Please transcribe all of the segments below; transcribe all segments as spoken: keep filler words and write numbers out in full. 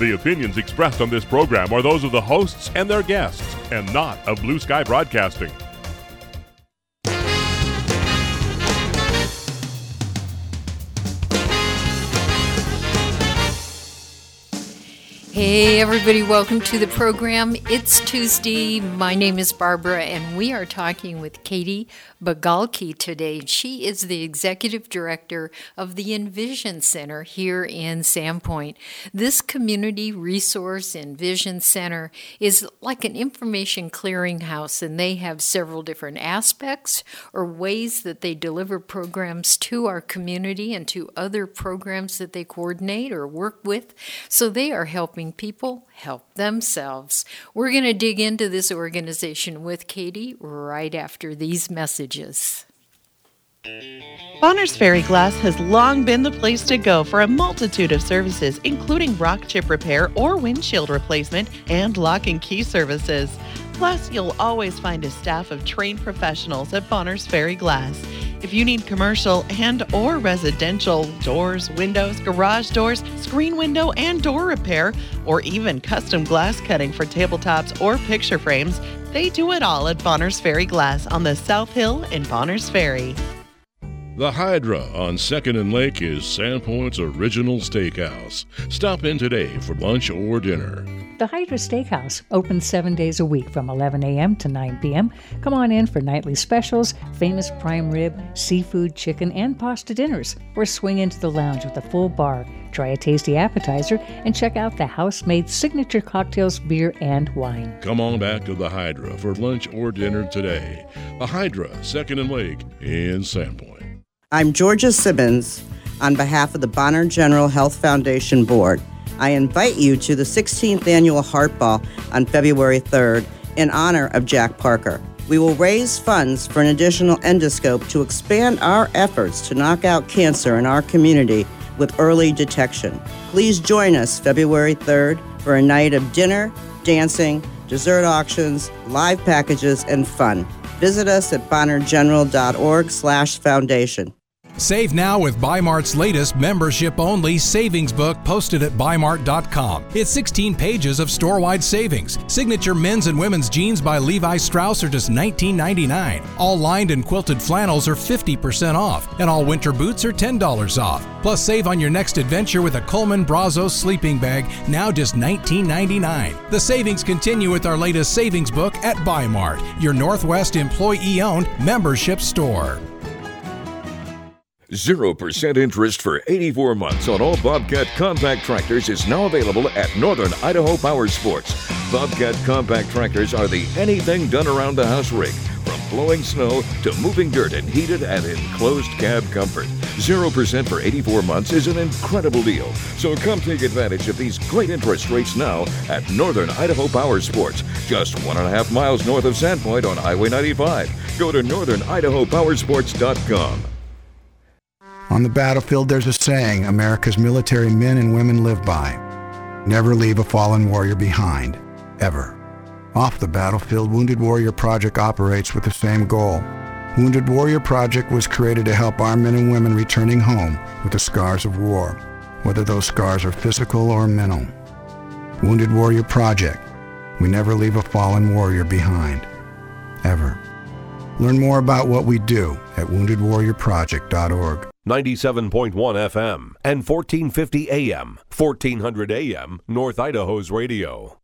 The opinions expressed on this program are those of the hosts and their guests, and not of Blue Sky Broadcasting. Hey everybody, welcome to the program. It's Tuesday. My name is Barbara and we are talking with Katie Bagalki today. She is the Executive Director of the Envision Center here in Sandpoint. This Community Resource Envision Center is like an information clearinghouse, and they have several different aspects or ways that they deliver programs to our community and to other programs that they coordinate or work with. So they are helping people help themselves. We're going to dig into this organization with Katie right after these messages. Bonners Ferry Glass has long been the place to go for a multitude of services, including rock chip repair or windshield replacement and lock and key services. Plus, you'll always find a staff of trained professionals at Bonners Ferry Glass. If you need commercial and or residential doors, windows, garage doors, screen window and door repair, or even custom glass cutting for tabletops or picture frames, they do it all at Bonners Ferry Glass on the South Hill in Bonners Ferry. The Hydra on second and Lake is Sandpoint's original steakhouse. Stop in today for lunch or dinner. The Hydra Steakhouse, open seven days a week from eleven a.m. to nine p.m. Come on in for nightly specials, famous prime rib, seafood, chicken, and pasta dinners, or swing into the lounge with a full bar, try a tasty appetizer, and check out the house-made signature cocktails, beer, and wine. Come on back to the Hydra for lunch or dinner today. The Hydra, second and Lake in Sandpoint. I'm Georgia Simmons on behalf of the Bonner General Health Foundation Board. I invite you to the sixteenth Annual Heart Ball on February third in honor of Jack Parker. We will raise funds for an additional endoscope to expand our efforts to knock out cancer in our community with early detection. Please join us February third for a night of dinner, dancing, dessert auctions, live packages, and fun. Visit us at bonner general dot org slash foundation. Save now with Bi-Mart's latest membership-only savings book posted at bi mart dot com. It's sixteen pages of store-wide savings. Signature men's and women's jeans by Levi Strauss are just nineteen ninety-nine dollars. All lined and quilted flannels are fifty percent off, and all winter boots are ten dollars off. Plus, save on your next adventure with a Coleman Brazos sleeping bag, now just nineteen ninety-nine dollars. The savings continue with our latest savings book at Bi-Mart, your Northwest employee-owned membership store. zero percent interest for eighty-four months on all Bobcat compact tractors is now available at Northern Idaho Power Sports. Bobcat compact tractors are the anything done around the house rig, from blowing snow to moving dirt in heated and enclosed cab comfort. zero percent for eighty-four months is an incredible deal. So come take advantage of these great interest rates now at Northern Idaho Power Sports, just one and a half miles north of Sandpoint on Highway ninety-five. Go to northern idaho power sports dot com. On the battlefield, there's a saying America's military men and women live by. Never leave a fallen warrior behind, ever. Off the battlefield, Wounded Warrior Project operates with the same goal. Wounded Warrior Project was created to help our men and women returning home with the scars of war, whether those scars are physical or mental. Wounded Warrior Project. We never leave a fallen warrior behind, ever. Learn more about what we do at wounded warrior project dot org. ninety-seven point one F M and fourteen fifty A M, fourteen hundred A M, North Idaho's radio.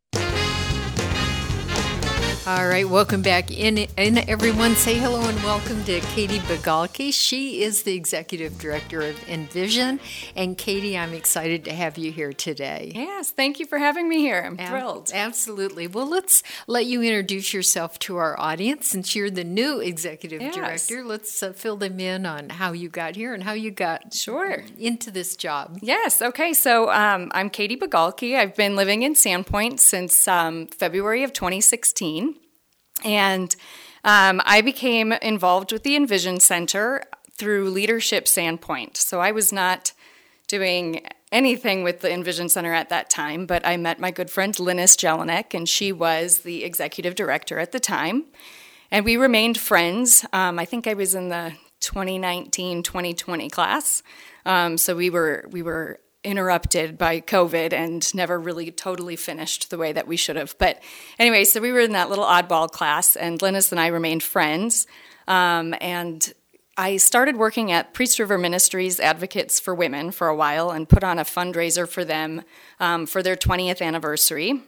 All right, welcome back in, in everyone. Say hello and welcome to Katie Bagalki. She is the Executive Director of Envision. And Katie, I'm excited to have you here today. Yes, thank you for having me here. I'm Ab- thrilled. Absolutely. Well, let's let you introduce yourself to our audience. Since you're the new Executive Yes. Director, let's uh, fill them in on how you got here and how you got Sure. into this job. Yes, okay, so um, I'm Katie Bagalki. I've been living in Sandpoint since um, February of twenty sixteen. And um, I became involved with the Envision Center through Leadership Sandpoint. So I was not doing anything with the Envision Center at that time, but I met my good friend Linus Jelinek, and she was the executive director at the time. And we remained friends. Um, I think I was in the twenty nineteen twenty twenty class. Um, so we were we were interrupted by COVID and never really totally finished the way that we should have. But anyway, so we were in that little oddball class, and Linus and I remained friends. Um, and I started working at Priest River Ministries Advocates for Women for a while and put on a fundraiser for them um, for their twentieth anniversary.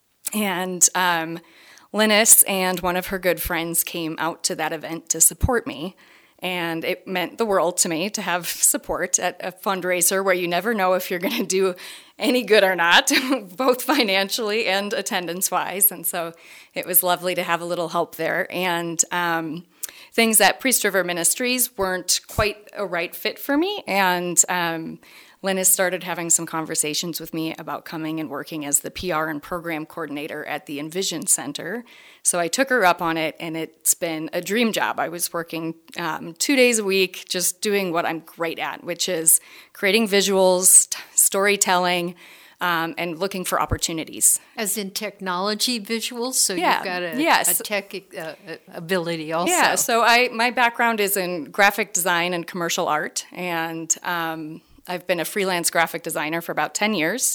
And um, Linus and one of her good friends came out to that event to support me. And it meant the world to me to have support at a fundraiser where you never know if you're going to do any good or not, both financially and attendance-wise. And so it was lovely to have a little help there. And um, things at Priest River Ministries weren't quite a right fit for me. And um, Linus started having some conversations with me about coming and working as the P R and program coordinator at the Envision Center. So I took her up on it, and it's been a dream job. I was working um, two days a week, just doing what I'm great at, which is creating visuals, t- storytelling, um, and looking for opportunities. As in technology visuals? So yeah. you've got a, yes. a tech uh, ability also. Yeah, so I my background is in graphic design and commercial art, and um, I've been a freelance graphic designer for about ten years.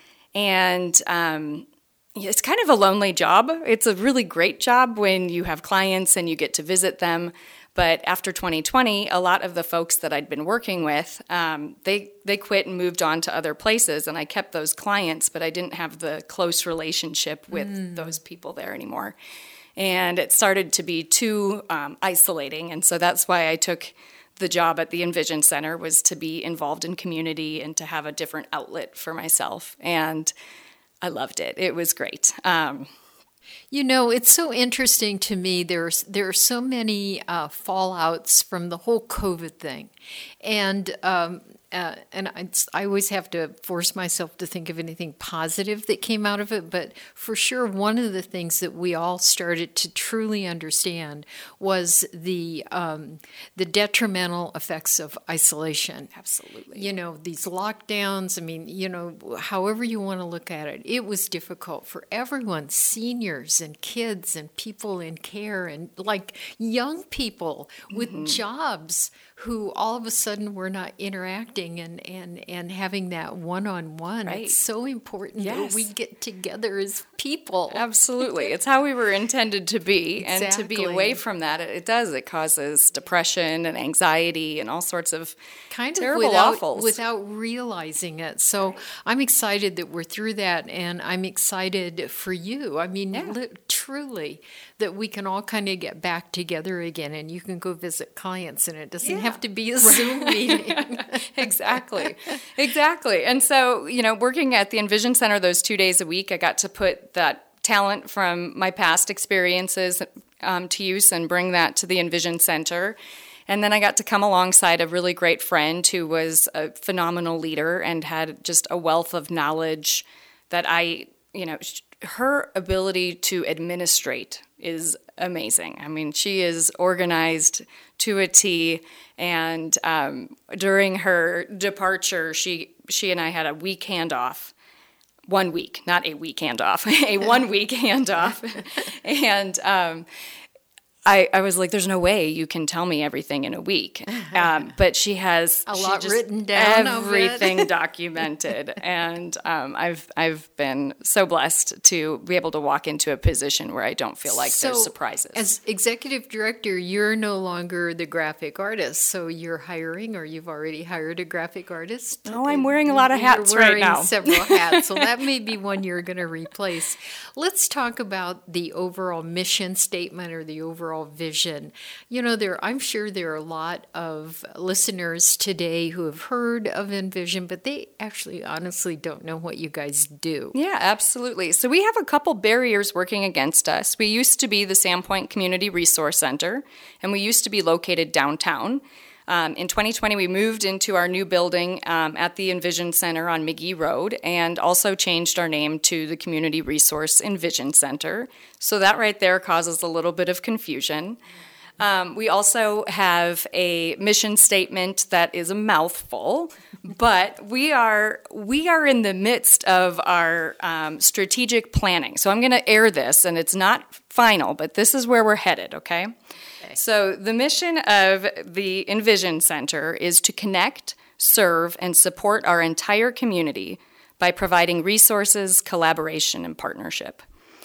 And um it's kind of a lonely job. It's a really great job when you have clients and you get to visit them. But after twenty twenty, a lot of the folks that I'd been working with, um, they they quit and moved on to other places. And I kept those clients, but I didn't have the close relationship with mm. those people there anymore. And it started to be too um, isolating. And so that's why I took the job at the Envision Center, was to be involved in community and to have a different outlet for myself. And I loved it. It was great. Um, you know, it's so interesting to me. There's there are so many uh, fallouts from the whole COVID thing, and um, uh, and I, I always have to force myself to think of anything positive that came out of it. But for sure, one of the things that we all started to truly understand was the um, the detrimental effects of isolation. Absolutely. You know, these lockdowns. I mean, you know, however you want to look at it, it was difficult for everyone, seniors and kids and people in care and like young people with mm-hmm. jobs who all of a sudden were not interacting and, and, and having that one-on-one. Right. It's so important yes. that we get together as people. Absolutely. It's how we were intended to be. Exactly. And to be away from that, it, it does. It causes depression and anxiety and all sorts of kind terrible of without, awfuls. without realizing it. So right. I'm excited that we're through that, and I'm excited for you. I mean, yeah. li- truly, that we can all kind of get back together again, and you can go visit clients, and it doesn't yeah. have to be a Zoom meeting. Exactly. Exactly. And so, you know, working at the Envision Center those two days a week, I got to put that talent from my past experiences um, to use and bring that to the Envision Center. And then I got to come alongside a really great friend who was a phenomenal leader and had just a wealth of knowledge that I, you know, her ability to administrate is amazing. I mean, she is organized to a T, and um, during her departure, she she and I had a week handoff. One week, not a week handoff, a one-week handoff. And um, I, I was like, there's no way you can tell me everything in a week. Um, but she has a she lot just, written down, everything documented. And um, I've I've been so blessed to be able to walk into a position where I don't feel like so, there's surprises. As executive director, you're no longer the graphic artist. So you're hiring, or you've already hired a graphic artist? Oh, I'm wearing a lot of hats you're wearing right now. Several hats. So that may be one you're going to replace. Let's talk about the overall mission statement or the overall vision. You know, there I'm sure there are a lot of listeners today who have heard of Envision, but they actually honestly don't know what you guys do. Yeah, absolutely. So we have a couple barriers working against us. We used to be the Sandpoint Community Resource Center, and we used to be located downtown. Um, in twenty twenty, we moved into our new building um, at the Envision Center on McGee Road, and also changed our name to the Community Resource Envision Center. So that right there causes a little bit of confusion. Um, we also have a mission statement that is a mouthful, but we are we are in the midst of our um, strategic planning. So I'm going to air this, and it's not final, but this is where we're headed, okay? So the mission of the Envision Center is to connect, serve, and support our entire community by providing resources, collaboration, and partnership.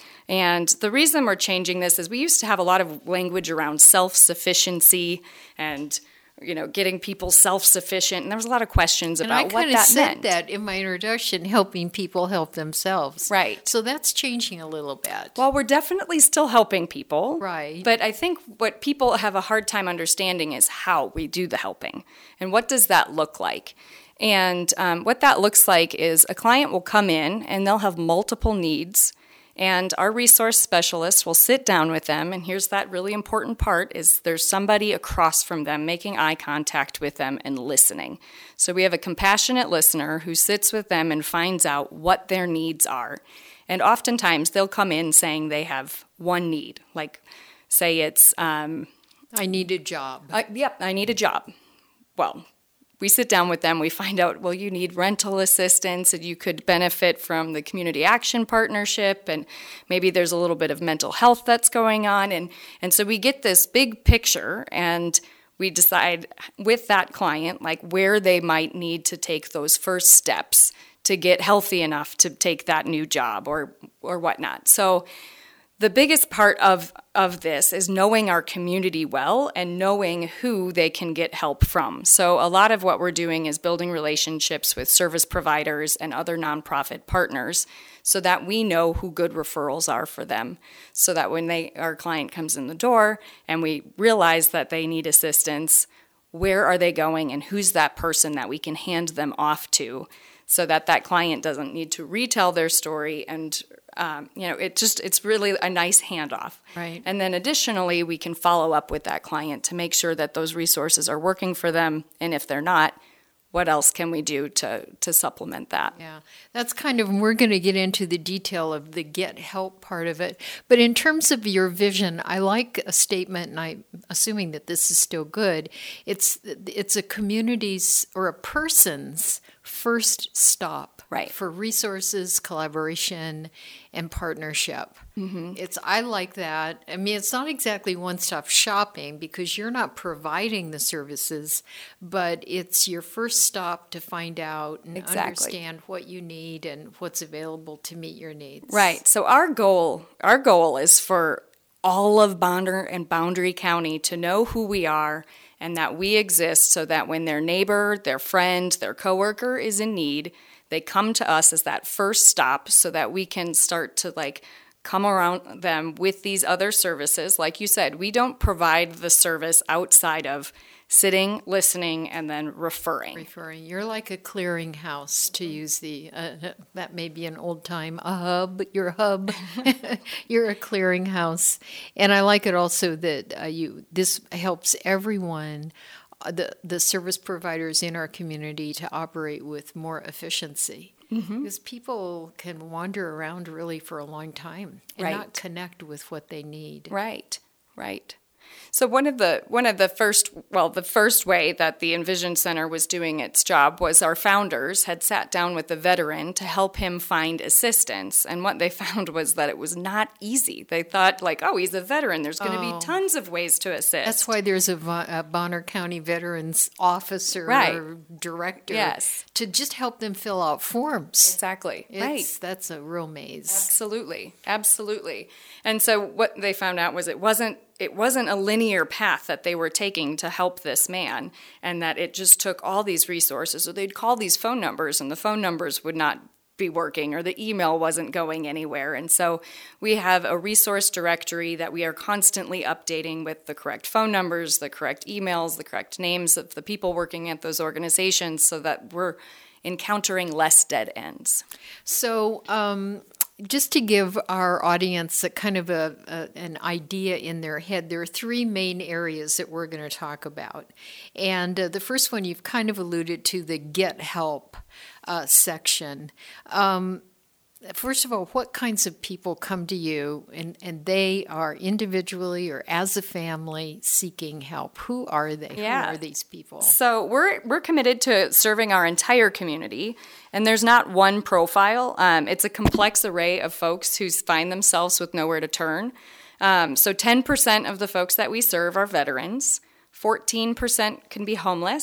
And the reason we're changing this is we used to have a lot of language around self-sufficiency and, you know, getting people self-sufficient, and there was a lot of questions and about I what that kind of said meant. that in my introduction, helping people help themselves. Right. So that's changing a little bit. Well, we're definitely still helping people. Right. But I think what people have a hard time understanding is how we do the helping, and what does that look like. And um, what that looks like is a client will come in, and they'll have multiple needs. And our resource specialist will sit down with them, and here's that really important part, is there's somebody across from them making eye contact with them and listening. So we have a compassionate listener who sits with them and finds out what their needs are. And oftentimes they'll come in saying they have one need, like say it's... Um, I need a job. Uh, yep, I need a job. Well, we sit down with them, we find out, well, you need rental assistance, and you could benefit from the Community Action Partnership, and maybe there's a little bit of mental health that's going on. And, and so we get this big picture, and we decide with that client, like where they might need to take those first steps to get healthy enough to take that new job or or whatnot. So the biggest part of, of this is knowing our community well and knowing who they can get help from. So a lot of what we're doing is building relationships with service providers and other nonprofit partners so that we know who good referrals are for them. So that when they our client comes in the door and we realize that they need assistance, where are they going and who's that person that we can hand them off to so that that client doesn't need to retell their story and Um, you know, it just, it's really a nice handoff. Right. And then additionally, we can follow up with that client to make sure that those resources are working for them. And if they're not, what else can we do to, to supplement that? Yeah, that's kind of, we're going to get into the detail of the get help part of it. But in terms of your vision, I like a statement, and I'm assuming that this is still good. It's, it's a community's or a person's first stop. Right. For resources, collaboration, and partnership. Mm-hmm. It's I like that. I mean, it's not exactly one-stop shopping because you're not providing the services, but it's your first stop to find out and Exactly. understand what you need and what's available to meet your needs. Right. So our goal, our goal is for all of Bonner and Boundary County to know who we are and that we exist so that when their neighbor, their friend, their coworker is in need, they come to us as that first stop so that we can start to like come around them with these other services. Like you said, we don't provide the service outside of sitting, listening, and then referring. Referring. You're like a clearinghouse, to use the, uh, that may be an old time, a hub, your hub. You're a clearinghouse. And I like it also that uh, you this helps everyone, the the service providers in our community, to operate with more efficiency. Mm-hmm. Because people can wander around really for a long time and right. not connect with what they need. Right, right. So one of the one of the first well the first way that the Envision Center was doing its job was our founders had sat down with the veteran to help him find assistance, and what they found was that it was not easy. They thought like, oh, he's a veteran, there's going to Oh. be tons of ways to assist. That's why there's a, Vo- a Bonner County Veterans Officer Right. or Director Yes. to just help them fill out forms. Exactly. It's, Right. That's a real maze. Absolutely, absolutely. And so what they found out was it wasn't it wasn't a linear path that they were taking to help this man, and that it just took all these resources. So they'd call these phone numbers, and the phone numbers would not be working, or the email wasn't going anywhere. And so we have a resource directory that we are constantly updating with the correct phone numbers, the correct emails, the correct names of the people working at those organizations, so that we're encountering less dead ends. So, um, just to give our audience a kind of a, a an idea in their head, there are three main areas that we're going to talk about. And uh, the first one you've kind of alluded to, the Get Help uh, section. Um, First of all, what kinds of people come to you and, and they are individually or as a family seeking help? Who are they? Yeah. Who are these people? So we're we're committed to serving our entire community, and there's not one profile. Um, it's a complex array of folks who find themselves with nowhere to turn. Um, so ten percent of the folks that we serve are veterans. fourteen percent can be homeless.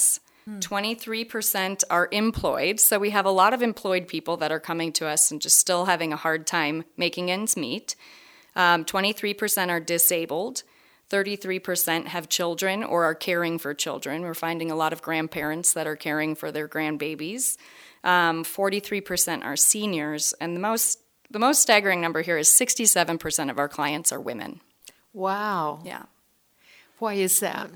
Hmm. twenty-three percent are employed. So we have a lot of employed people that are coming to us and just still having a hard time making ends meet. Um, twenty-three percent are disabled. thirty-three percent have children or are caring for children. We're finding a lot of grandparents that are caring for their grandbabies. Um, forty-three percent are seniors. And the most the most staggering number here is sixty-seven percent of our clients are women. Wow. Yeah. Why is that?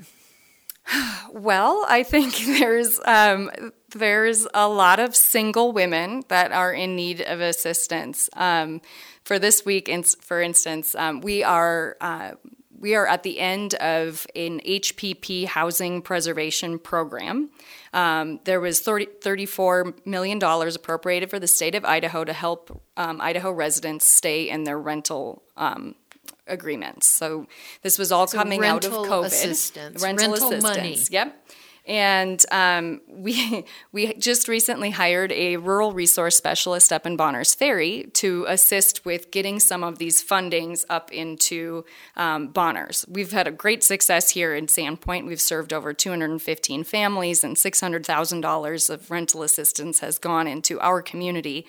Well, I think there's um, there's a lot of single women that are in need of assistance. Um, for this week, in, for instance, um, we are uh, we are at the end of an H P P housing preservation program. Um, there was thirty, thirty-four million dollars appropriated for the state of Idaho to help um, Idaho residents stay in their rental um agreements. So this was all so coming out of COVID. Assistance. Rental, rental assistance. money. Yep. And um, we we just recently hired a rural resource specialist up in Bonners Ferry to assist with getting some of these fundings up into um, Bonners. We've had a great success here in Sandpoint. We've served over two hundred fifteen families, and six hundred thousand dollars of rental assistance has gone into our community.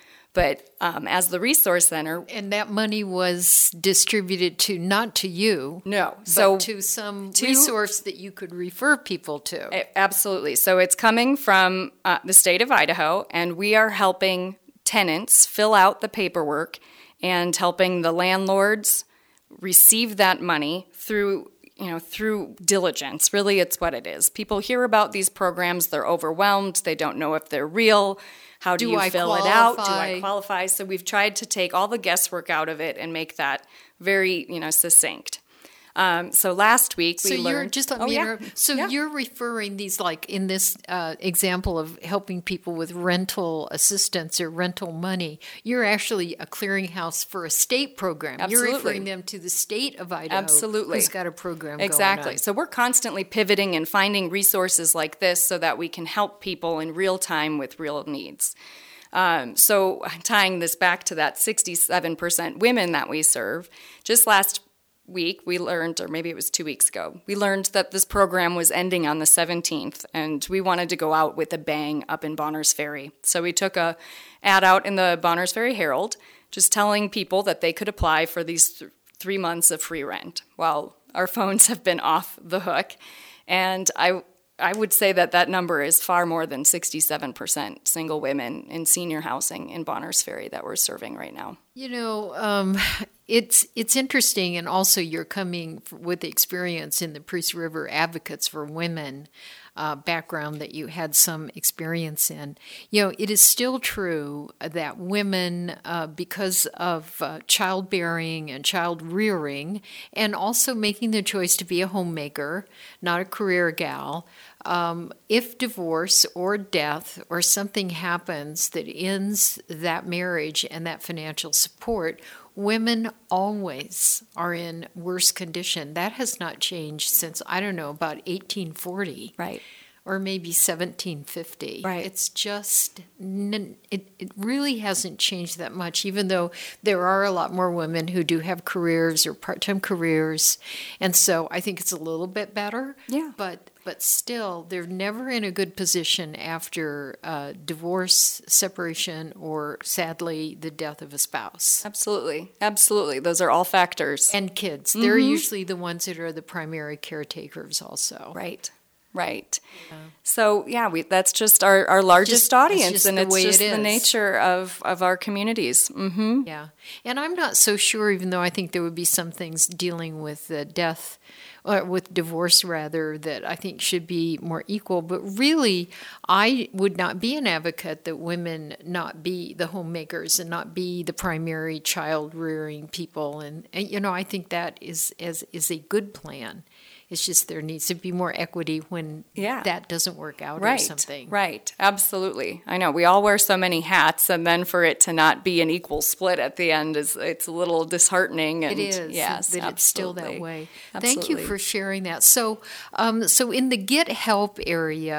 But um, as the resource center, and that money was distributed to not to you, no, but so to some to, resource that you could refer people to. Absolutely. So it's coming from uh, the state of Idaho, and we are helping tenants fill out the paperwork and helping the landlords receive that money through. You know, through diligence. Really, it's what it is. People hear about these programs, they're overwhelmed, they don't know if they're real. How do, do you I fill qualify? it out? Do I qualify? So we've tried to take all the guesswork out of it and make that very, you know, succinct. Um, so last week we so learned. You're, just let oh, me yeah. interrupt. So yeah. you're referring these, like in this uh, example of helping people with rental assistance or rental money, you're actually a clearinghouse for a state program. Absolutely. You're referring them to the state of Idaho. Absolutely. Who's got a program exactly. going on. So we're constantly pivoting and finding resources like this so that we can help people in real time with real needs. Um, so tying this back to that sixty-seven percent women that we serve, just last week we learned, or maybe it was two weeks ago, we learned that this program was ending on the seventeenth, and we wanted to go out with a bang up in Bonners Ferry. So we took a ad out in the Bonners Ferry Herald, just telling people that they could apply for these th- three months of free rent. Well, our phones have been off the hook, and I I would say that that number is far more than sixty-seven percent single women in senior housing in Bonners Ferry that we're serving right now. You know, um, it's it's interesting, and also you're coming with the experience in the Priest River Advocates for Women uh, background that you had some experience in. You know, it is still true that women, uh, because of uh, childbearing and child rearing, and also making the choice to be a homemaker, not a career gal, Um, if divorce or death or something happens that ends that marriage and that financial support, women always are in worse condition. That has not changed since, I don't know, about eighteen forty. Right. Or maybe seventeen fifty. Right. It's just, it, it really hasn't changed that much, even though there are a lot more women who do have careers or part-time careers. And so I think it's a little bit better. Yeah. But but still, they're never in a good position after uh, divorce, separation, or sadly, the death of a spouse. Absolutely. Absolutely. Those are all factors. And kids. Mm-hmm. They're usually the ones that are the primary caretakers also. Right. Right. Yeah. So, yeah, we that's just our, our largest just, audience, just and the it's way just it the is. nature of, of our communities. Mm-hmm. Yeah. And I'm not so sure, even though I think there would be some things dealing with uh, death, or with divorce rather, that I think should be more equal. But really, I would not be an advocate that women not be the homemakers and not be the primary child-rearing people. And, and you know, I think that is, is, is a good plan. It's just there needs to be more equity when yeah. that doesn't work out right, or something. Right, absolutely. I know we all wear so many hats, and then for it to not be an equal split at the end is it's a little disheartening. And it is. Yes, that absolutely. It's still that way. Absolutely. Thank you for sharing that. So, um, so in the Get Help area,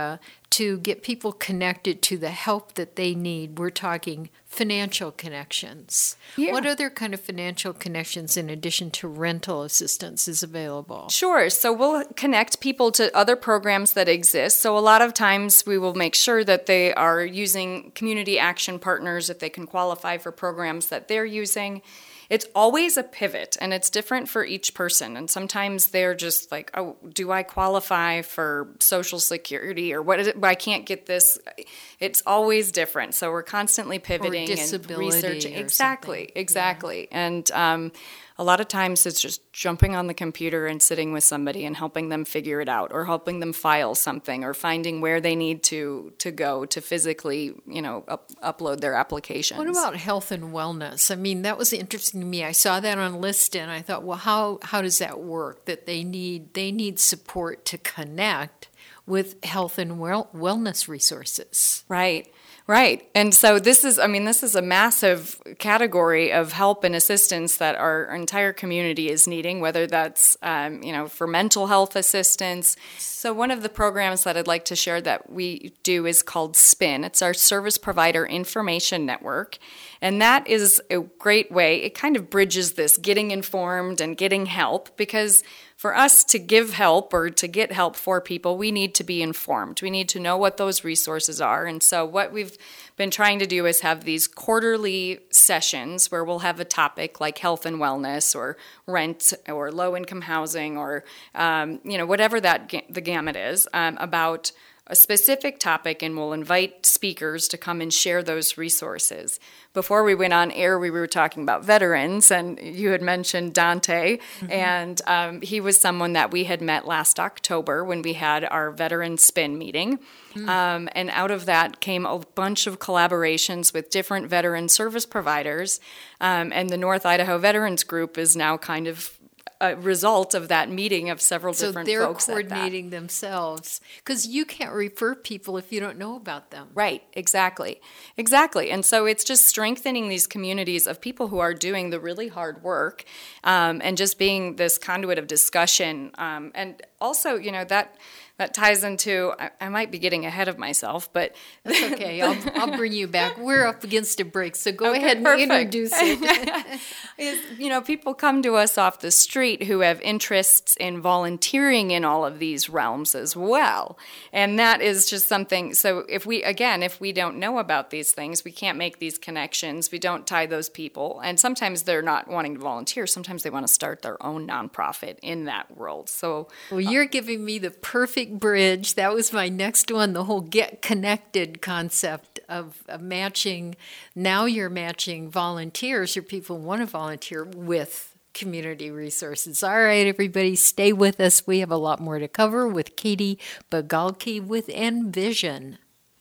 to get people connected to the help that they need, we're talking financial connections. Yeah. What other kind of financial connections in addition to rental assistance is available? Sure. So we'll connect people to other programs that exist. So a lot of times we will make sure that they are using community action partners if they can qualify for programs that they're using. It's always a pivot, and it's different for each person. And sometimes they're just like, oh, do I qualify for Social Security, or what is it? I can't get this. It's always different. So we're constantly pivoting and researching. Exactly, something. exactly. Yeah. And um, a lot of times it's just jumping on the computer and sitting with somebody and helping them figure it out, or helping them file something, or finding where they need to to go to physically, you know, up, upload their applications. What about health and wellness? I mean, that was interesting to me. I saw that on Lista, and I thought, well, how how does that work? That they need they need support to connect with health and well, wellness resources. Right. Right. And so this is, I mean, this is a massive category of help and assistance that our entire community is needing, whether that's, um, you know, for mental health assistance. So one of the programs that I'd like to share that we do is called SPIN. It's our Service Provider Information Network. And that is a great way. It kind of bridges this getting informed and getting help, because for us to give help or to get help for people, we need to be informed. We need to know what those resources are. And so what we've been trying to do is have these quarterly sessions where we'll have a topic like health and wellness, or rent, or low-income housing, or um, you know, whatever that ga- the gamut is, um, about a specific topic, and we'll invite speakers to come and share those resources. Before we went on air, we were talking about veterans, and you had mentioned Dante, mm-hmm. and um, he was someone that we had met last October when we had our Veteran Spin meeting. Mm. Um, and out of that came a bunch of collaborations with different veteran service providers, um, and the North Idaho Veterans Group is now kind of a result of that meeting of several so different they're folks. So they're coordinating themselves, because you can't refer people if you don't know about them. Right, exactly. Exactly. And so it's just strengthening these communities of people who are doing the really hard work, um, and just being this conduit of discussion. Um, and also, you know, that that ties into, I, I might be getting ahead of myself, but... That's okay. I'll, I'll bring you back. We're up against a break, so go okay, ahead and perfect. introduce it. is, you know, people come to us off the street who have interests in volunteering in all of these realms as well. And that is just something, so if we, again, if we don't know about these things, we can't make these connections, we don't tie those people, and sometimes they're not wanting to volunteer, sometimes they want to start their own nonprofit in that world. So, well, you're uh, giving me the perfect bridge. That was my next one, the whole get connected concept of, of matching. Now you're matching volunteers or people who want to volunteer with community resources. All right, everybody, stay with us. We have a lot more to cover with Katie Bagalki with Envision.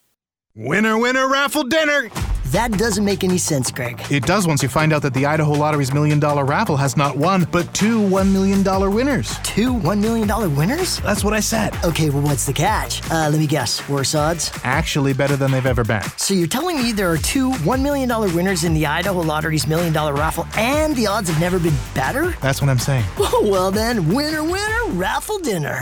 Winner, winner, raffle dinner! That doesn't make any sense, Greg. It does once you find out that the Idaho Lottery's Million Dollar Raffle has not one, but two one million dollars winners. Two one million dollars winners? That's what I said. Okay, well, what's the catch? Uh, let me guess. Worse odds? Actually, better than they've ever been. So you're telling me there are two one million dollars winners in the Idaho Lottery's Million Dollar Raffle, and the odds have never been better? That's what I'm saying. Oh, well then, winner, winner, raffle dinner.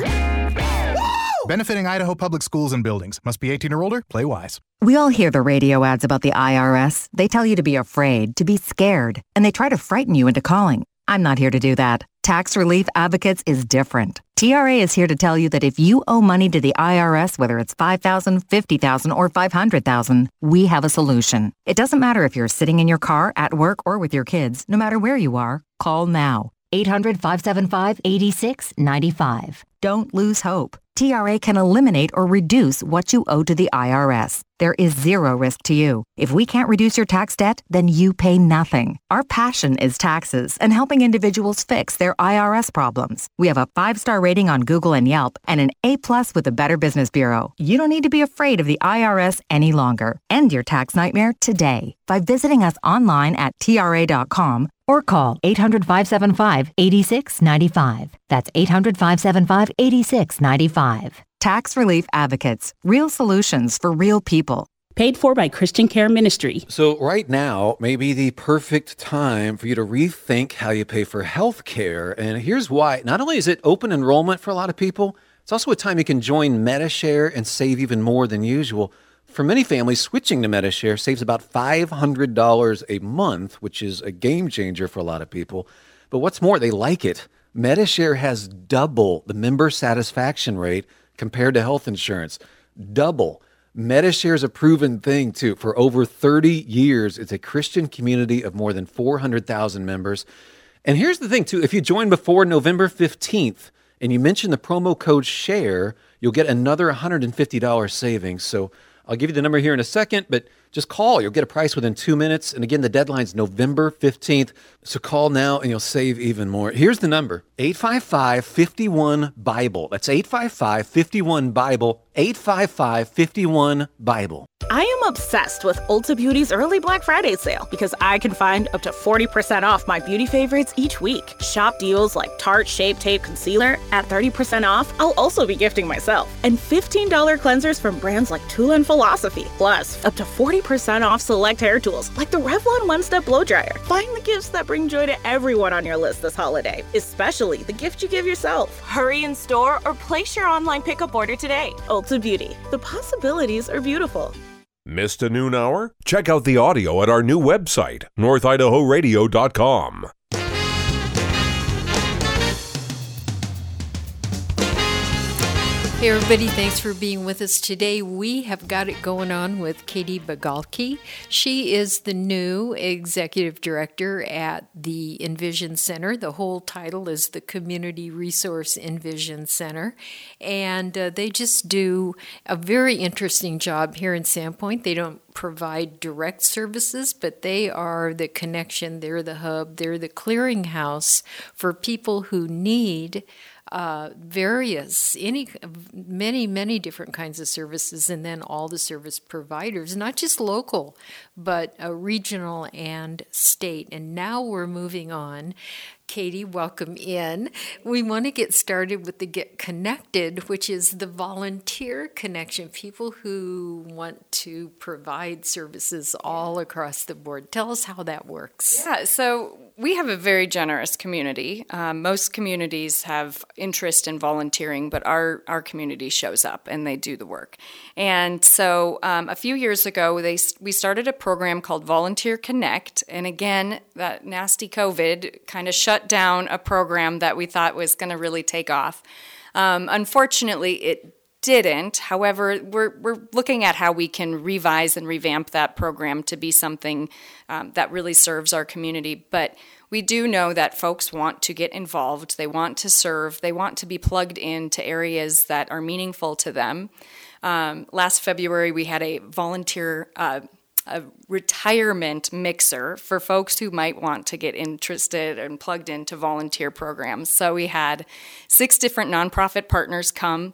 Benefiting Idaho public schools and buildings. Must be eighteen or older. Play wise. We all hear the radio ads about the I R S. They tell you to be afraid, to be scared, and they try to frighten you into calling. I'm not here to do that. Tax Relief Advocates is different. T R A is here to tell you that if you owe money to the I R S, whether it's five thousand dollars, fifty thousand dollars, or five hundred thousand dollars, we have a solution. It doesn't matter if you're sitting in your car, at work, or with your kids. No matter where you are, call now. eight hundred, five seven five, eight six nine five. Don't lose hope. T R A can eliminate or reduce what you owe to the I R S. There is zero risk to you. If we can't reduce your tax debt, then you pay nothing. Our passion is taxes and helping individuals fix their I R S problems. We have a five-star rating on Google and Yelp and an A-plus with the Better Business Bureau. You don't need to be afraid of the I R S any longer. End your tax nightmare today by visiting us online at T R A dot com or call eight hundred, five seven five, eight six nine five. That's eight hundred, five seven five, eight six nine five. Tax Relief Advocates. Real solutions for real people. Paid for by Christian Care Ministry. So right now may be the perfect time for you to rethink how you pay for health care. And here's why. Not only is it open enrollment for a lot of people, It's also a time you can join Medi-Share and save even more than usual. For many families, switching to Medi-Share saves about five hundred dollars a month, which is a game changer for a lot of people. But what's more, they like it. Medi-Share has double the member satisfaction rate compared to health insurance. Double. Medi-Share is a proven thing, too. For over thirty years, it's a Christian community of more than four hundred thousand members. And here's the thing, too. If you join before November fifteenth and you mention the promo code SHARE, you'll get another one hundred fifty dollars savings. So I'll give you the number here in a second, but just call. You'll get a price within two minutes. And again, the deadline's November fifteenth. So call now and you'll save even more. Here's the number, eight five five, five one, BIBLE. That's eight five five, five one, BIBLE, eight five five, five one, BIBLE. I am obsessed with Ulta Beauty's early Black Friday sale because I can find up to forty percent off my beauty favorites each week. Shop deals like Tarte Shape Tape Concealer at thirty percent off. I'll also be gifting myself. And fifteen dollars cleansers from brands like Tula and Philosophy. Plus, up to forty percent off select hair tools like the Revlon One Step Blow Dryer. Find the gifts that bring joy to everyone on your list this holiday, especially the gift you give yourself. Hurry in store or place your online pickup order today. Ulta Beauty. The possibilities are beautiful. Missed a noon hour? Check out the audio at our new website, north idaho radio dot com. Hey everybody, thanks for being with us today. We have got it going on with Katie Bagalki. She is the new executive director at the Envision Center. The whole title is the Community Resource Envision Center. And uh, they just do a very interesting job here in Sandpoint. They don't provide direct services, but they are the connection, they're the hub, they're the clearinghouse for people who need Uh, various, any, many, many different kinds of services, and then all the service providers, not just local, but uh, regional and state. And now we're moving on. Katie, welcome in. We want to get started with the Get Connected, which is the volunteer connection, people who want to provide services all across the board. Tell us how that works. Yeah, so we have a very generous community. Um, most communities have interest in volunteering, but our, our community shows up and they do the work. And so um, a few years ago, they we started a program called Volunteer Connect. And again, that nasty COVID kind of shut down a program that we thought was going to really take off. Um, unfortunately, it didn't. However, we're we're looking at how we can revise and revamp that program to be something um, that really serves our community. But we do know that folks want to get involved. They want to serve. They want to be plugged into areas that are meaningful to them. Um, last February, we had a volunteer uh, a retirement mixer for folks who might want to get interested and plugged into volunteer programs. So we had six different nonprofit partners come.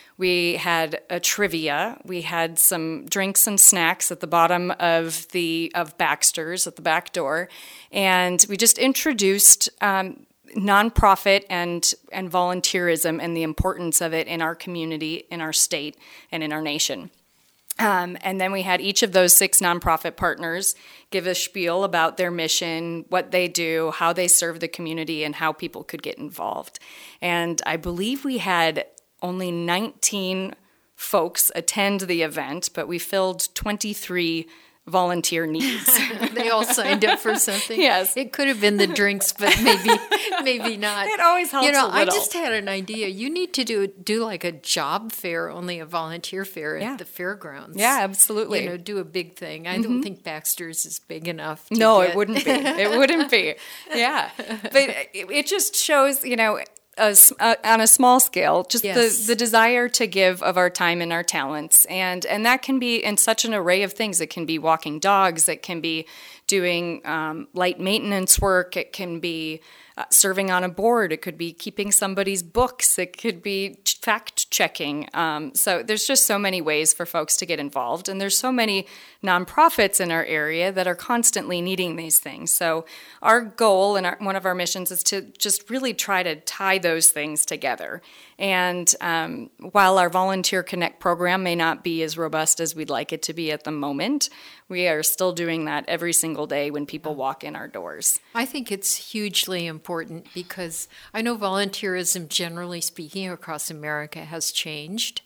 We had a trivia. We had some drinks and snacks at the bottom of the of Baxter's at the back door, and we just introduced um, nonprofit and and volunteerism and the importance of it in our community, in our state, and in our nation. Um, and then we had each of those six nonprofit partners give a spiel about their mission, what they do, how they serve the community, and how people could get involved. And I believe we had only nineteen folks attend the event, but we filled twenty-three volunteer needs. They all signed up for something. Yes. It could have been the drinks, but maybe maybe not. It always helps You know, a little. I just had an idea. You need to do do like a job fair, only a volunteer fair Yeah. at the fairgrounds. Yeah, absolutely. You know, do a big thing. I Mhm. don't think Baxter's is big enough. To No, get. it wouldn't be. It wouldn't be. Yeah. But it, it just shows, you know, a s uh, on a small scale, just Yes. the, the desire to give of our time and our talents. And, and that can be in such an array of things. It can be walking dogs. It can be doing um, light maintenance work. It can be uh, serving on a board. It could be keeping somebody's books. It could be ch- fact checking. Um, so there's just so many ways for folks to get involved. And there's so many nonprofits in our area that are constantly needing these things. So our goal and our, one of our missions is to just really try to tie those things together And um, while our Volunteer Connect program may not be as robust as we'd like it to be at the moment, we are still doing that every single day when people walk in our doors. I think it's hugely important because I know volunteerism, generally speaking, across America has changed.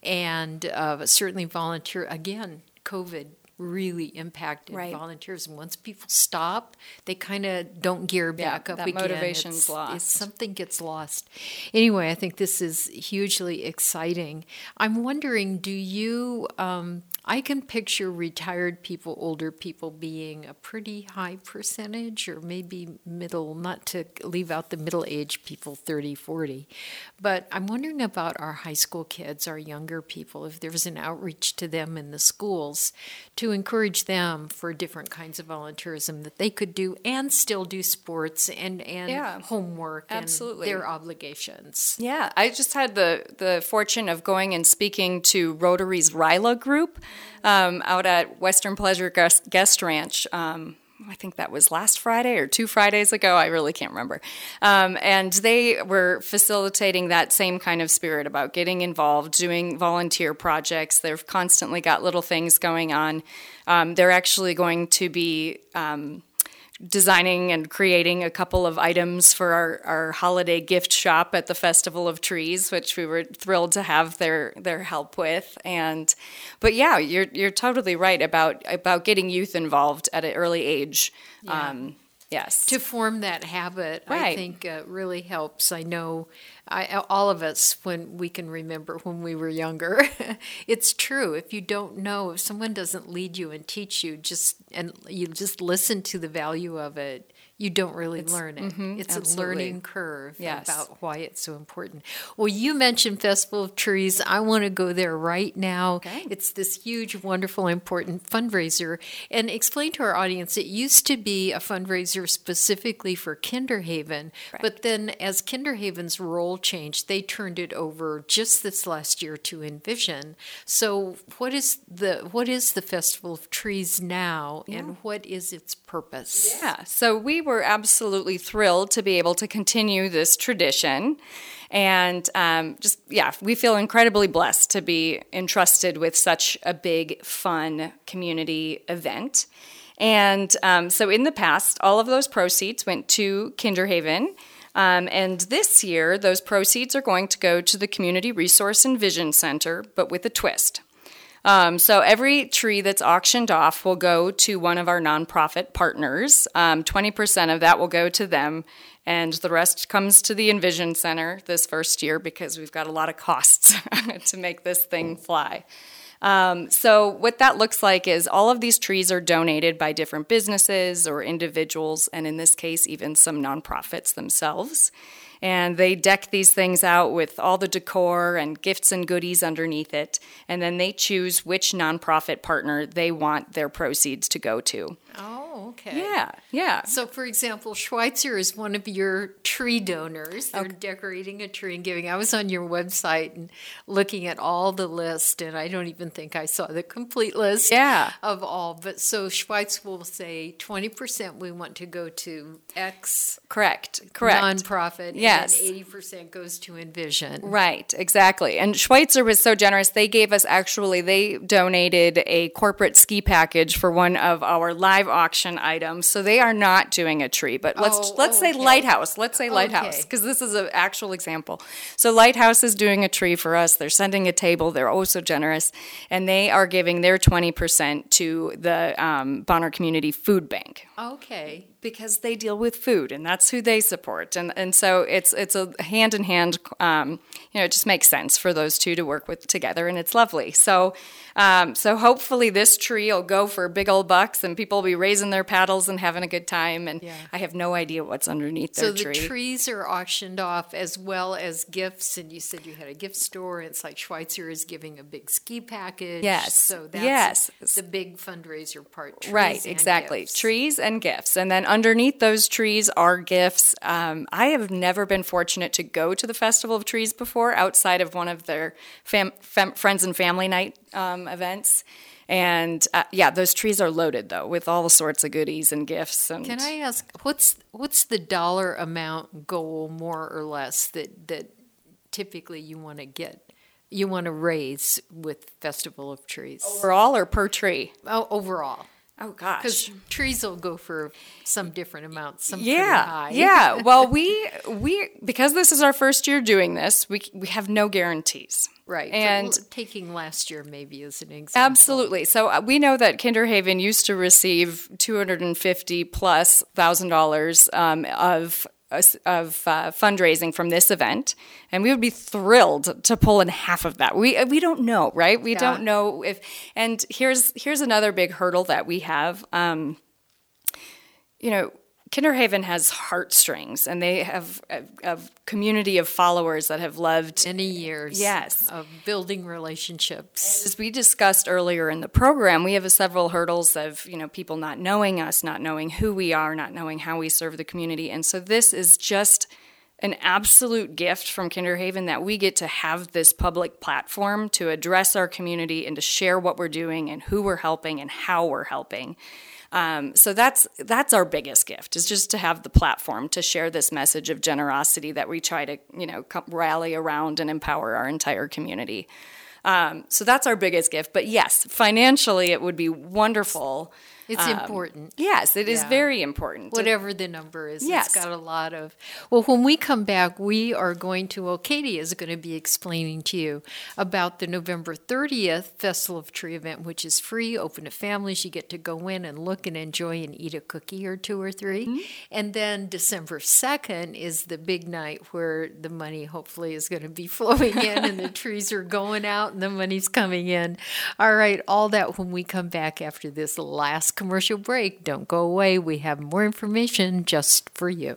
And uh, certainly volunteer, again, COVID really impacted right. volunteers. And once people stop, they kind of don't gear back yeah, up that again. Motivation's it's, lost. It's, something gets lost. Anyway, I think this is hugely exciting. I'm wondering, do you, um, I can picture retired people, older people being a pretty high percentage, or maybe middle, not to leave out the middle-aged people, thirty, forty. But I'm wondering about our high school kids, our younger people, if there's an outreach to them in the schools to encourage them for different kinds of volunteerism that they could do and still do sports and, and yeah, homework absolutely. and their obligations. Yeah, I just had the, the fortune of going and speaking to Rotary's Ryla group um, out at Western Pleasure Guest, Guest Ranch. Um, I think that was last Friday or two Fridays ago. I really can't remember. Um, and they were facilitating that same kind of spirit about getting involved, doing volunteer projects. They've constantly got little things going on. Um, they're actually going to be um, designing and creating a couple of items for our, our holiday gift shop at the Festival of Trees, which we were thrilled to have their their help with. And but yeah, you're you're totally right about about getting youth involved at an early age. Yeah. Um, yes, to form that habit, right. I think uh, really helps. I know I, all of us, when we can remember when we were younger, it's true. If you don't know, if someone doesn't lead you and teach you, just and you just listen to the value of it, you don't really it's, learn it. Mm-hmm, it's absolutely. a learning curve yes. about why it's so important. Well, you mentioned Festival of Trees. I want to go there right now. Okay. It's this huge, wonderful, important fundraiser. And explain to our audience, it used to be a fundraiser specifically for Kinderhaven, right. but then as Kinderhaven's role changed, they turned it over just this last year to Envision. So what is the what is the Festival of Trees now, yeah. and what is its purpose? Yeah, so we were absolutely thrilled to be able to continue this tradition. And um, just, yeah, we feel incredibly blessed to be entrusted with such a big, fun community event. And um, so in the past, all of those proceeds went to Kinderhaven. Um, and this year, those proceeds are going to go to the Community Resource and Vision Center, but with a twist. Um, so every tree that's auctioned off will go to one of our nonprofit partners. Um, twenty percent of that will go to them, and the rest comes to the Envision Center this first year because we've got a lot of costs to make this thing fly. Um, so what that looks like is all of these trees are donated by different businesses or individuals, and in this case, even some nonprofits themselves. And they deck these things out with all the decor and gifts and goodies underneath it. And then they choose which nonprofit partner they want their proceeds to go to. Oh, okay. Yeah, yeah. So, for example, Schweitzer is one of your tree donors. They're okay. decorating a tree and giving. I was on your website and looking at all the list, and I don't even think I saw the complete list yeah. of all. But so Schweitzer will say twenty percent we want to go to X correct, correct. nonprofit. Yes. And eighty percent goes to Envision. Right, exactly. And Schweitzer was so generous. They gave us actually, they donated a corporate ski package for one of our live auction items. So they are not doing a tree, but let's oh, let's okay. say Lighthouse. Let's say Lighthouse, because okay. this is an actual example. So Lighthouse is doing a tree for us. They're sending a table. They're oh so generous. And they are giving their twenty percent to the um, Bonner Community Food Bank. Okay. Because they deal with food, and that's who they support, and and so it's it's a hand in hand. Um, you know, it just makes sense for those two to work with together, and it's lovely. So, um, so hopefully this tree will go for big old bucks, and people will be raising their paddles and having a good time. And yeah. I have no idea what's underneath their so tree. So the trees are auctioned off as well as gifts, and you said you had a gift store. It's like Schweitzer is giving a big ski package. Yes. So that's yes. the big fundraiser part. Trees right. And exactly. Gifts. Trees and gifts, and then underneath those trees are gifts. Um, I have never been fortunate to go to the Festival of Trees before outside of one of their fam- fam- friends and family night um, events. And uh, yeah, those trees are loaded though with all sorts of goodies and gifts. And can I ask, what's what's the dollar amount goal, more or less, that that typically you want to get, you want to raise with Festival of Trees? Overall or per tree? Oh, overall. Oh, gosh. Because trees will go for some different amounts, some yeah, pretty high. Yeah, well, we, we because this is our first year doing this, we we have no guarantees. Right, and so taking last year maybe as an example. Absolutely. So uh, we know that Kinderhaven used to receive two hundred fifty plus thousand dollars um, of of uh, fundraising from this event, and we would be thrilled to pull in half of that. We we don't know, right? We yeah. don't know if. And here's here's another big hurdle that we have. Um, you know, Kinderhaven has heartstrings, and they have a, a community of followers that have loved many years. Yes, of building relationships. As we discussed earlier in the program, we have several hurdles of you know people not knowing us, not knowing who we are, not knowing how we serve the community, and so this is just an absolute gift from Kinderhaven that we get to have this public platform to address our community and to share what we're doing and who we're helping and how we're helping. Um, so that's that's our biggest gift, is just to have the platform to share this message of generosity that we try to, you know, come, rally around and empower our entire community. Um, so that's our biggest gift. But yes, financially, it would be wonderful. It's um, important. Yes, it is yeah. very important. Whatever the number is, yes. It's got a lot of... Well, when we come back, we are going to... Well, Katie is going to be explaining to you about the November thirtieth Festival of Tree event, which is free, open to families. You get to go in and look and enjoy and eat a cookie or two or three. Mm-hmm. And then December second is the big night where the money hopefully is going to be flowing in and the trees are going out and the money's coming in. All right, all that when we come back after this last commercial break. Don't go away. We have more information just for you.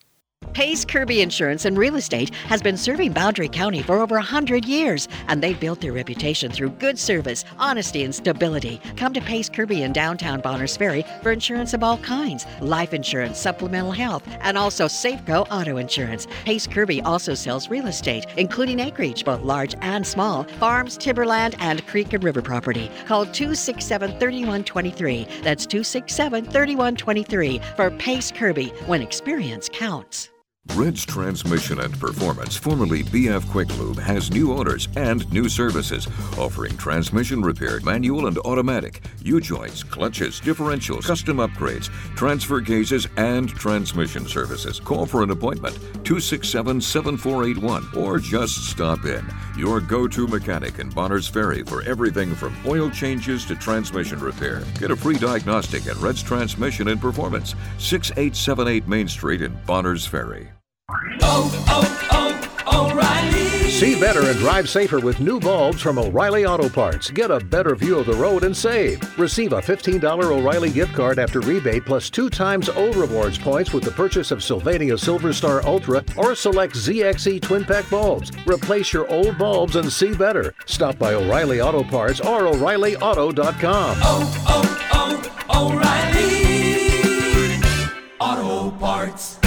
Pace Kirby Insurance and Real Estate has been serving Boundary County for over one hundred years, and they've built their reputation through good service, honesty, and stability. Come to Pace Kirby in downtown Bonners Ferry for insurance of all kinds, life insurance, supplemental health, and also Safeco Auto Insurance. Pace Kirby also sells real estate, including acreage, both large and small, farms, timberland, and creek and river property. Call two six seven, three one two three. That's two six seven, three one two three for Pace Kirby, when experience counts. Ridge Transmission and Performance, formerly B F Quick Lube, has new owners and new services, offering transmission repair, manual and automatic, U-joints, clutches, differentials, custom upgrades, transfer cases, and transmission services. Call for an appointment, two six seven, seven four eight one, or just stop in. Your go-to mechanic in Bonners Ferry for everything from oil changes to transmission repair. Get a free diagnostic at Ridge Transmission and Performance, six eight seven eight Main Street in Bonners Ferry. Oh, oh, oh, O'Reilly! See better and drive safer with new bulbs from O'Reilly Auto Parts. Get a better view of the road and save. Receive a fifteen dollars O'Reilly gift card after rebate plus two times O Rewards points with the purchase of Sylvania Silver Star Ultra or select Z X E Twin Pack bulbs. Replace your old bulbs and see better. Stop by O'Reilly Auto Parts or O'Reilly Auto dot com. Oh, oh, oh, O'Reilly Auto Parts.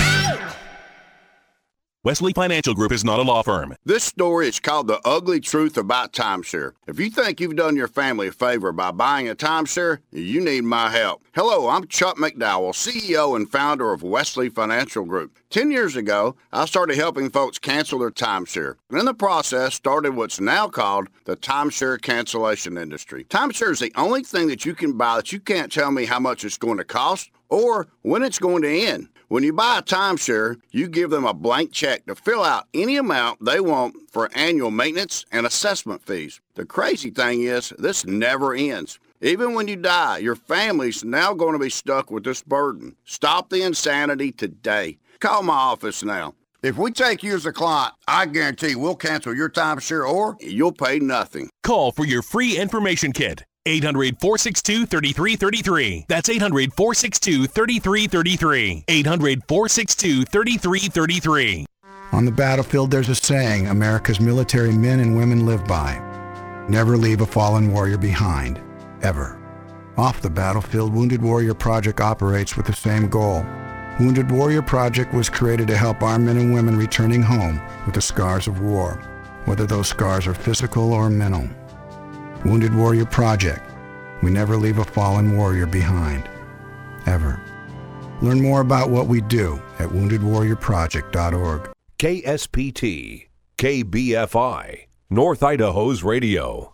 Wesley Financial Group is not a law firm. This story is called The Ugly Truth About Timeshare. If you think you've done your family a favor by buying a timeshare, you need my help. Hello, I'm Chuck McDowell, C E O and founder of Wesley Financial Group. Ten years ago, I started helping folks cancel their timeshare. And in the process, started what's now called the timeshare cancellation industry. Timeshare is the only thing that you can buy that you can't tell me how much it's going to cost or when it's going to end. When you buy a timeshare, you give them a blank check to fill out any amount they want for annual maintenance and assessment fees. The crazy thing is, this never ends. Even when you die, your family's now going to be stuck with this burden. Stop the insanity today. Call my office now. If we take you as a client, I guarantee we'll cancel your timeshare or you'll pay nothing. Call for your free information kit. eight hundred, four six two, three three three three. That's eight hundred, four six two, three three three three. eight hundred, four six two, three three three three. On the battlefield, there's a saying America's military men and women live by. Never leave a fallen warrior behind, ever. Off the battlefield, Wounded Warrior Project operates with the same goal. Wounded Warrior Project was created to help our men and women returning home with the scars of war, whether those scars are physical or mental. Wounded Warrior Project. We never leave a fallen warrior behind, ever. Learn more about what we do at wounded warrior project dot org. K S P T K B F I, North Idaho's radio.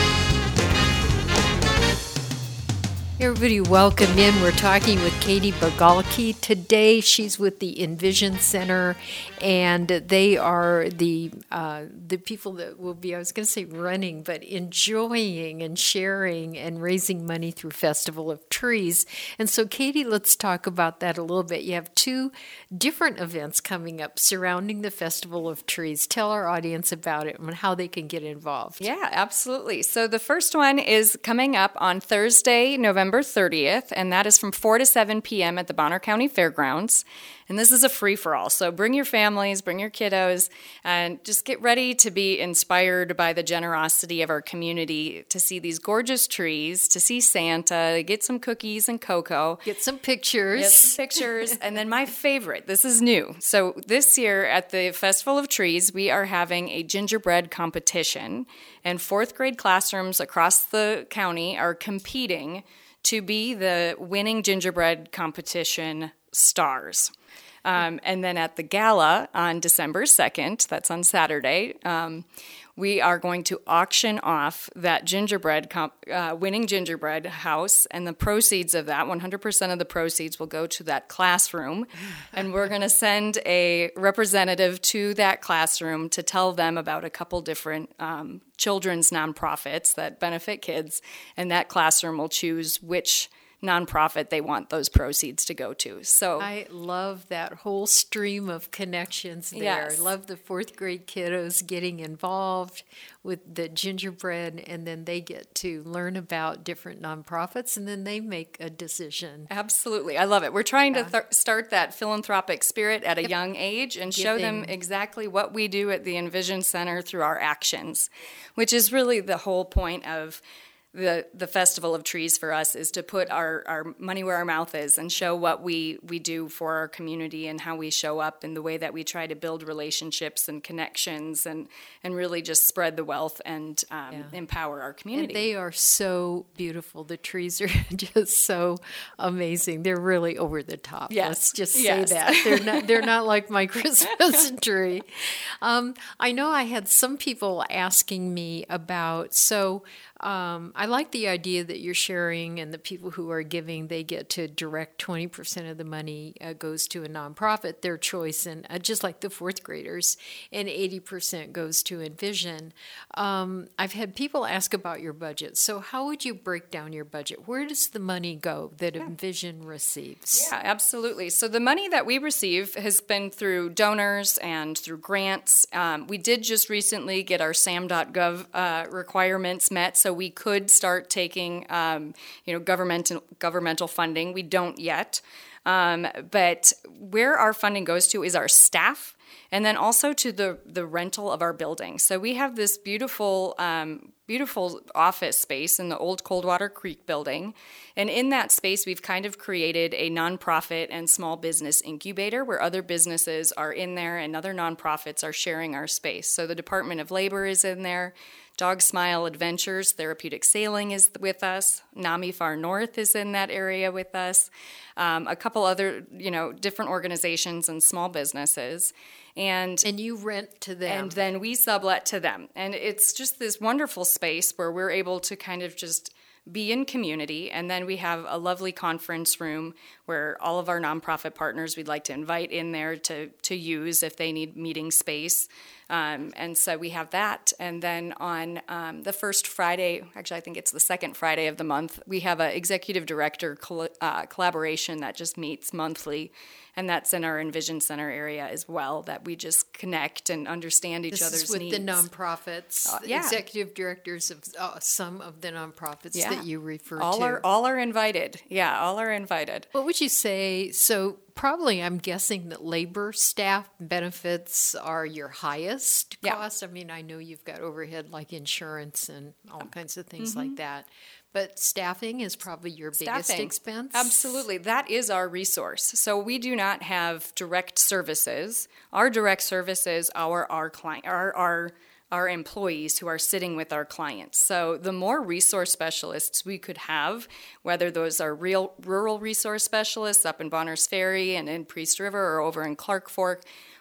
Hey everybody, welcome in. We're talking with Katie Bagalki. Today she's with the Envision Center, and they are the uh, the people that will be, I was going to say running, but enjoying and sharing and raising money through Festival of Trees. And so Katie, let's talk about that a little bit. You have two different events coming up surrounding the Festival of Trees. Tell our audience about it and how they can get involved. Yeah, absolutely. So the first one is coming up on Thursday, November thirtieth, and that is from four to seven p.m. at the Bonner County Fairgrounds. And this is a free-for-all, so bring your families, bring your kiddos, and just get ready to be inspired by the generosity of our community, to see these gorgeous trees, to see Santa, get some cookies and cocoa. Get some pictures. Get some pictures. And then my favorite, this is new. So this year at the Festival of Trees, we are having a gingerbread competition, and fourth grade classrooms across the county are competing to be the winning gingerbread competition stars. Um, and then at the gala on December second, that's on Saturday, um, we are going to auction off that gingerbread, comp- uh, winning gingerbread house, and the proceeds of that, one hundred percent of the proceeds will go to that classroom. And we're going to send a representative to that classroom to tell them about a couple different um, children's nonprofits that benefit kids, and that classroom will choose which nonprofit they want those proceeds to go to. So I love that whole stream of connections there. Yes. I love the fourth grade kiddos getting involved with the gingerbread, and then they get to learn about different nonprofits, and then they make a decision. Absolutely. I love it. We're trying yeah. to th- start that philanthropic spirit at a yep. young age and Giving. show them exactly what we do at the Envision Center through our actions, which is really the whole point of The the Festival of Trees for us, is to put our, our money where our mouth is and show what we, we do for our community and how we show up in the way that we try to build relationships and connections and, and really just spread the wealth and um, yeah. empower our community. And they are so beautiful. The trees are just so amazing. They're really over the top. Yes. Let's just say yes. that. They're not they're not like my Christmas tree. Um, I know I had some people asking me about, so Um, I like the idea that you're sharing, and the people who are giving, they get to direct twenty percent of the money uh, goes to a nonprofit, their choice, and uh, just like the fourth graders, and eighty percent goes to Envision. Um, I've had people ask about your budget. So how would you break down your budget? Where does the money go that yeah. Envision receives? Yeah, absolutely. So the money that we receive has been through donors and through grants. Um, we did just recently get our S A M dot gov uh, requirements met, so we could start taking, um, you know, governmental governmental funding. We don't yet, um, but where our funding goes to is our staff, and then also to the the rental of our building. So we have this beautiful, um, beautiful office space in the old Coldwater Creek building, and in that space we've kind of created a nonprofit and small business incubator where other businesses are in there and other nonprofits are sharing our space. So the Department of Labor is in there. Dog Smile Adventures, Therapeutic Sailing is with us. NAMI Far North is in that area with us. Um, a couple other, you know, different organizations and small businesses. And, and you rent to them. And then we sublet to them. And it's just this wonderful space where we're able to kind of just be in community. And then we have a lovely conference room where all of our nonprofit partners we'd like to invite in there to, to use if they need meeting space. Um, and so we have that. And then on um, the first Friday, actually I think it's the second Friday of the month, we have an executive director col- uh, collaboration that just meets monthly. And that's in our Envision Center area as well, that we just connect and understand each this other's is with needs. the nonprofits, uh, yeah. executive directors of uh, some of the nonprofits yeah. that you refer all to. Are, all are invited. Yeah, all are invited. What would you say? So probably I'm guessing that labor staff benefits are your highest yeah. cost. I mean, I know you've got overhead like insurance and all kinds of things mm-hmm. like that. But staffing is probably your biggest staffing. expense? Absolutely. That is our resource. So we do not have direct services. Our direct services are our client, our, our, our employees who are sitting with our clients. So the more resource specialists we could have, whether those are real rural resource specialists up in Bonners Ferry and in Priest River or over in Clark Fork,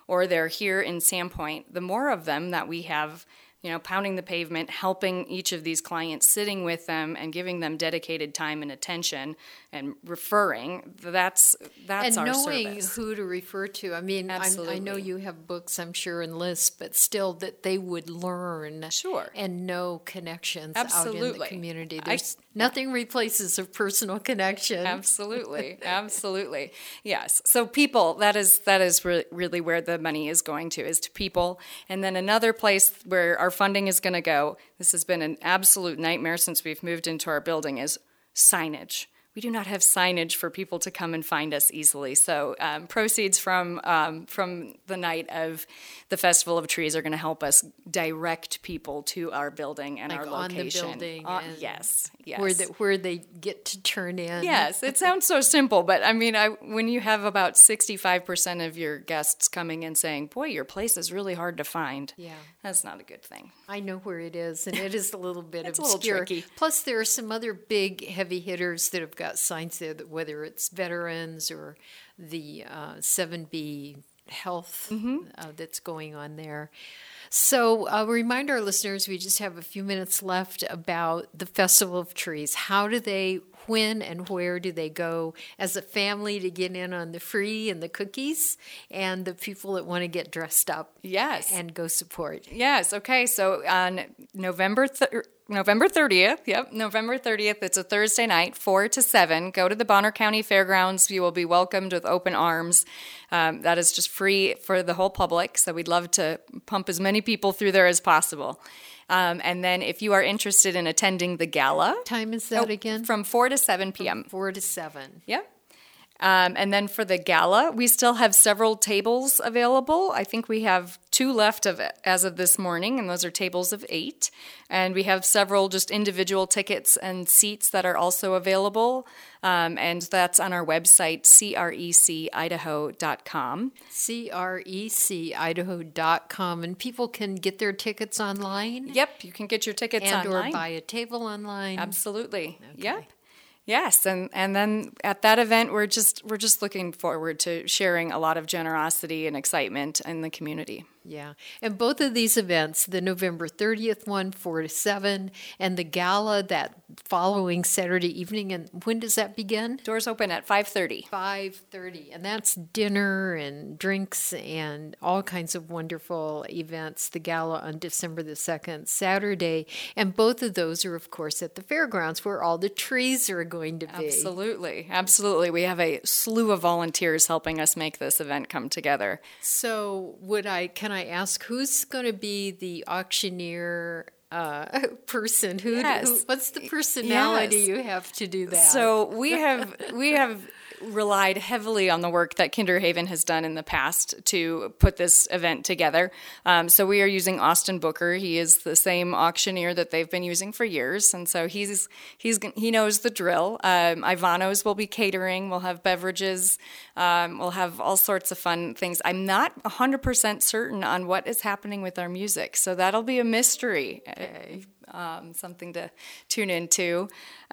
or they're here in Sandpoint, the more of them that we have, you know, pounding the pavement, helping each of these clients, sitting with them and giving them dedicated time and attention and referring, that's that's and our knowing service. Who to refer to. I mean, I'm, I know you have books, I'm sure, and lists, but still that they would learn sure. and know connections Absolutely. out in the community. There's I, nothing replaces a personal connection. Absolutely. Absolutely. Yes. So people, that is that is re- really where the money is going to, is to people. And then another place where our funding is going to go, this has been an absolute nightmare since we've moved into our building, is signage. We do not have signage for people to come and find us easily. So um, proceeds from um, from the night of the Festival of Trees are going to help us direct people to our building and like our on location. The building uh, and yes, yes. Where, the, where they get to turn in. Yes, it sounds so simple, but I mean, I, when you have about sixty-five percent of your guests coming in saying, boy, your place is really hard to find, yeah, that's not a good thing. I know where it is, and it is a little bit it's obscure. A little tricky. Plus, there are some other big heavy hitters that have got signs there, that whether it's veterans or the uh, seven B health mm-hmm. uh, that's going on there. So uh, remind our listeners, we just have a few minutes left, about the Festival of Trees. How do they, when and where do they go as a family to get in on the free and the cookies, and the people that want to get dressed up yes. and go support? Yes. Okay. So on November third, November thirtieth, yep, November thirtieth, it's a Thursday night, four to seven. Go to the Bonner County Fairgrounds. You will be welcomed with open arms. Um, that is just free for the whole public, so we'd love to pump as many people through there as possible. Um, and then if you are interested in attending the gala. What time is that oh, again? From four to seven p.m. From four to seven. Yep. Um, and then for the gala, we still have several tables available. I think we have two left of it as of this morning, and those are tables of eight. And we have several just individual tickets and seats that are also available, um, and that's on our website, C R E C idaho dot com. C R E C idaho dot com, and people can get their tickets online? Yep, you can get your tickets and online. And or buy a table online? Absolutely, okay. Yep. Yes, and, and then at that event, we're just we're just looking forward to sharing a lot of generosity and excitement in the community. Yeah, and both of these events, the November thirtieth one, four to seven, and the gala that following Saturday evening, and when does that begin? Doors open at five thirty. five thirty, and that's dinner and drinks and all kinds of wonderful events. The gala on December the second, Saturday, and both of those are, of course, at the fairgrounds where all the trees are going to be. Absolutely, absolutely. We have a slew of volunteers helping us make this event come together. So would I, can I ask, who's going to be the auctioneer uh, person? Who, yes. who? What's the personality yes. you have to do that? So we have we have relied heavily on the work that Kinderhaven has done in the past to put this event together. Um, so we are using Austin Booker. He is the same auctioneer that they've been using for years, and so he's he's he knows the drill. Um, Ivanos will be catering. We'll have beverages. Um, we'll have all sorts of fun things. I'm not one hundred percent certain on what is happening with our music, so that'll be a mystery. Okay. Um, something to tune into.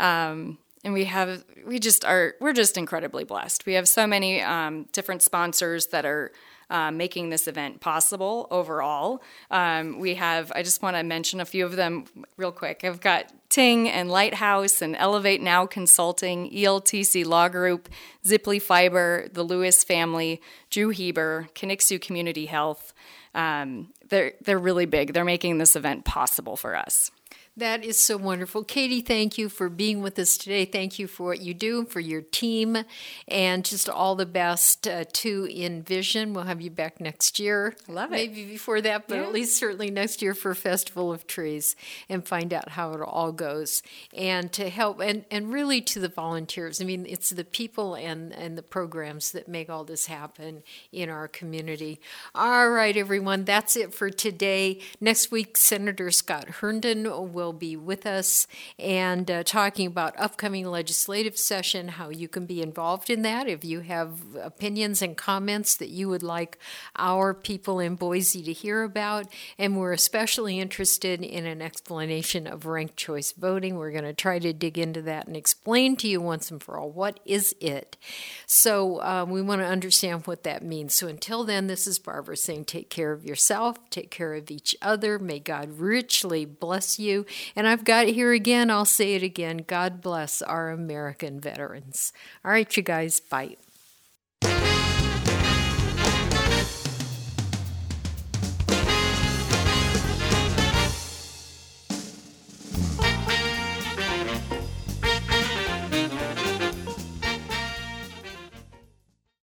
Um, And we have, we just are, we're just incredibly blessed. We have so many um, different sponsors that are uh, making this event possible overall. Um, we have, I just want to mention a few of them real quick. I've got Ting and Lighthouse and Elevate Now Consulting, E L T C Law Group, Ziply Fiber, the Lewis family, Drew Heber, Connexu Community Health. Um, they're, they're really big. They're making this event possible for us. That is so wonderful. Katie, thank you for being with us today. Thank you for what you do, for your team, and just all the best uh, to Envision. We'll have you back next year. I love it. Maybe before that, but yeah. at least certainly next year for Festival of Trees, and find out how it all goes. And to help, and, and really to the volunteers. I mean, it's the people and, and the programs that make all this happen in our community. All right, everyone, that's it for today. Next week, Senator Scott Herndon will will be with us and uh, talking about upcoming legislative session, how you can be involved in that. If you have opinions and comments that you would like our people in Boise to hear about, and we're especially interested in an explanation of ranked choice voting. We're going to try to dig into that and explain to you once and for all, what is it? So um, we want to understand what that means. So until then, this is Barbara saying take care of yourself, take care of each other. May God richly bless you. And I've got it here again. I'll say it again. God bless our American veterans. All right, you guys, bye.